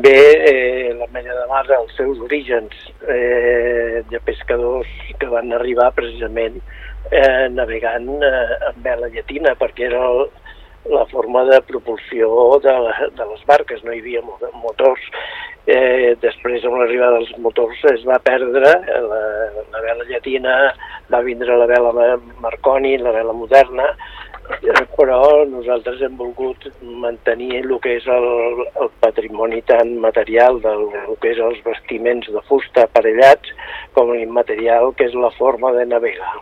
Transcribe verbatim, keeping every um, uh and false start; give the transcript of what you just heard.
també eh, la Mella de Mar, els seus orígens eh, de pescadors que van arribar precisament eh, navegant eh, amb vela llatina, perquè era el, la forma de propulsió de, la, de les barques, no hi havia motors. Eh, després, amb l'arribada dels motors, es va perdre la, la vela llatina, va vindre la vela Marconi, la vela moderna, eh, però nosaltres hem volgut mantenir el que és el, el patrimoni tant material del que és els vestiments de fusta aparellats com l'immaterial, que és la forma de navegar.